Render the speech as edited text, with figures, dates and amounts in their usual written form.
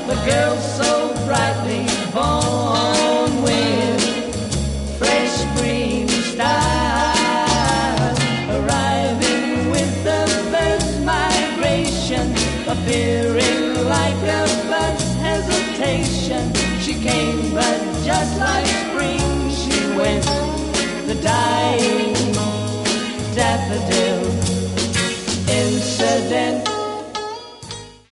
the girl so brightly born with fresh spring style, arriving with the first migration, appearing like a first hesitation. She came, but just like spring, she went.